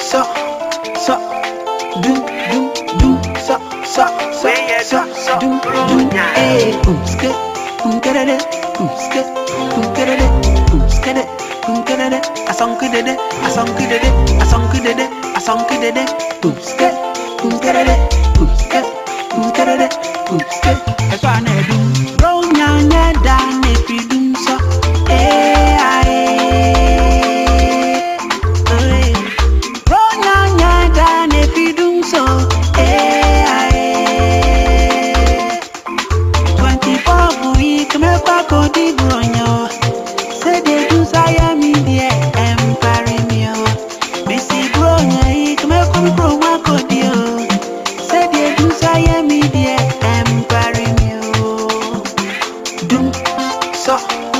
so, do, hey, skit, get it, skit, get it, get it, a song did it, a song did it, a song did it, a song did it, skit, get it, skit, get it, skit, that's why I do. Roll nyanya down if you do so, roll nyanya down if you do so, 24 week, me back on the bronyo. Say they do say me the empire me. Missy bronyo, come come bro ma ko dio. Say they do say me the empire me. Dum so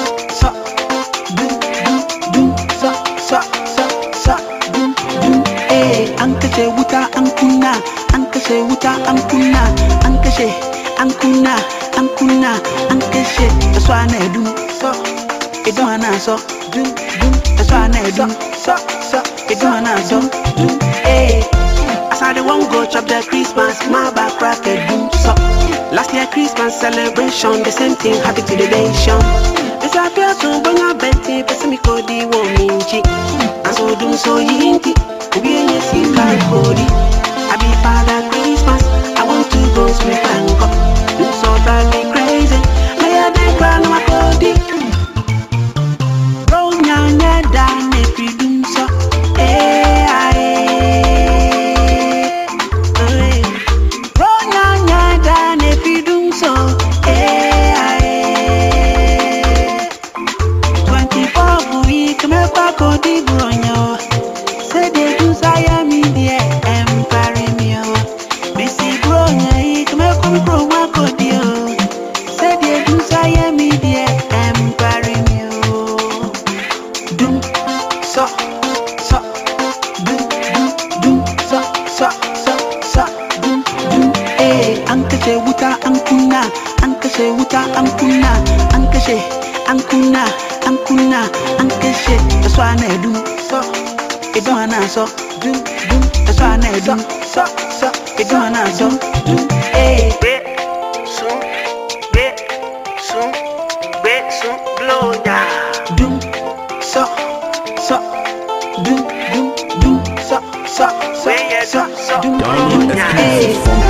dum eh anke se wuta ankuna anke se wuta ankuna anke se ankuna anke se that's why I do so it don't na so do that's why I do so it don't na so do eh as I won't go chop the Christmas my back crack do so last year Christmas celebration the same thing happy to the nation. It's a feel so when I bet it person me call the woman chick and so do so yinti we ain't see car body I be Father Christmas I want to go sleep and go do so drive me crazy lay a day cry no my body roll nyanya down if you do so roll nyanya down if you do so 24 week me back on the bronyo. Say they do say me the empire me. Missy bronyo, come bro ma ko dio. Say they do say me the empire me. Dum so dum eh anke se wuta ankuna anke se wuta ankuna anke se ankuna anke se that's why I do so it don't na so do that's why I do so it don't na so do eh blow down do so do so do Download exclusive from